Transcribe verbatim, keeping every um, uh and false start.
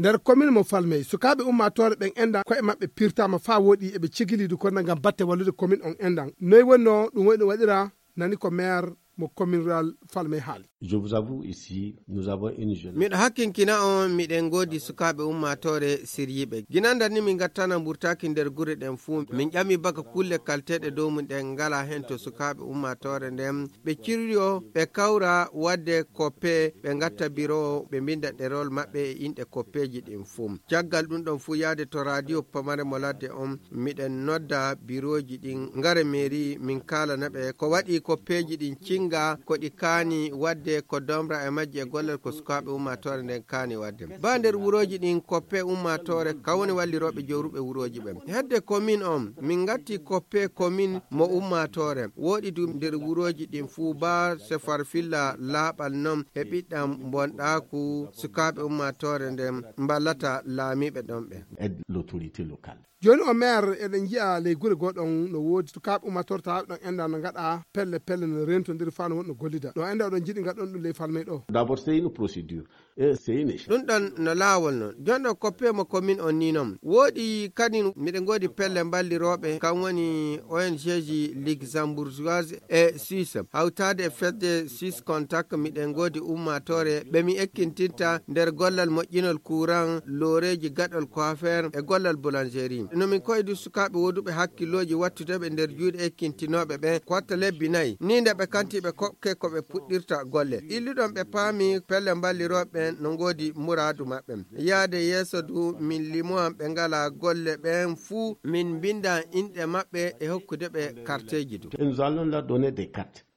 nder commune mo Falmey sukaɓe ummatore ɓen enda koye mabɓe pirtama fa woɗi eɓe cigilidu kono ngam batte wallude commune on endan noyi wonno ɗum woni waɗira nani ko maire mo commune rural Falmey haali. Je vous avoue ici nous avons une jeune. Miɗo hakkinkina on miɗen godi sukaɓe ummatore siryiɓe. Ginanda ni min gattana burtaki nder gure ɗen fuu min ƴami baka kulle kalteɗe dow mum ɗen ngala hen to sukaɓe ummatore nden ɓe ciryo ɓe kawra wadde koppe ɓe gatta biro ɓe binda ɗerol maɓɓe e inɗe koppeji ɗin fuu. Caggal ɗum ɗon fuu yaade to radio pamare mo ladde on miɗen nodda biroji ɗin ngare mairie min kalana ɓe ko waɗi koppeji ɗin cinga ko ɗi kaani wadde ko domra e majji e gollal ko sukaɓe ummatore nden kaani wadde ba nder wuroji ɗin koppe ummatore kawoni walliroɓe jowruɓe wuroji ɓe hedde commune on min gatti koppe commune mo ummatore woɗi dum nder wuroji ɗin fuu ba se farfilla laaɓal non e ɓiɗɗam bonɗaku sukaɓe ummatore nden ballata laamiɓe ɗon ɓe aide l'autorité locale. Joni o maire eɗen jiya ley gure goɗon no woodi sukaɓe ummatore tawaɓe ɗon enda no gaɗa pelle pelle no rentodir fa no wonno gollida ɗo enda oɗon jiiɗi gaɗon ɗum ley Falmey ɗo. D'abord c'est une procédure et c'est une échelle. ɗum ɗon no laawol non jonɗo koppe mo commune on ni noon woɗi kadi miɗen godi pelle balliroɓe kam woni O N G ji luxembourgeoise e suisse hawtade e fedde suisse contact miɗen godi ummatore ɓe mi ekkintinta nder gollal moƴƴinol courant loreji gaɗol coiffeur e gollal boulangerie nomin koydi sukaɓe woduɓe hakkilloji wattudeɓe nder juuɗe ekkintinoɓe ɓe kotta lebbi nayyi ni nde ɓe kantiɓe kokke koɓe puɗɗirta golle illuɗon ɓe paami pelle balliroɓe no godi muradu maɓɓe yaade yeeso du min limoan ɓe ngala golle ɓen fuu min binda inɗe maɓɓe e hokkude ɓe carteji du. Nous allons leur donner des cartes